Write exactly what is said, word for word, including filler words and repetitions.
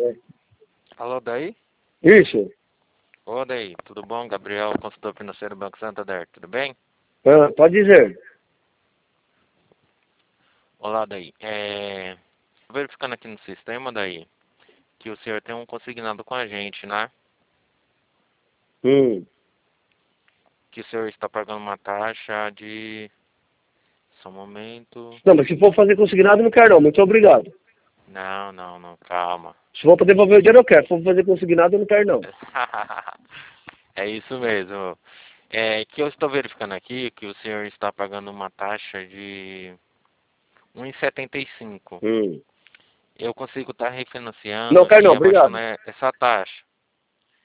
Alô, daí? Isso. Ô, daí, tudo bom? Gabriel, consultor financeiro Banco Santander, tudo bem? Ah, pode dizer. Olá, daí. É... Verificando aqui no sistema, daí, que o senhor tem um consignado com a gente, né? Hum. Que o senhor está pagando uma taxa de... Só um momento... Não, mas se for fazer consignado, eu não quero não. Muito obrigado. Não, não, não, calma. Se for para devolver o dinheiro, eu quero. Se for fazer consignado, eu não quero não. É isso mesmo. É que eu estou verificando aqui que o senhor está pagando uma taxa de um real e setenta e cinco. Hum. Eu consigo estar refinanciando Não quero e não, obrigado. abaixando essa taxa.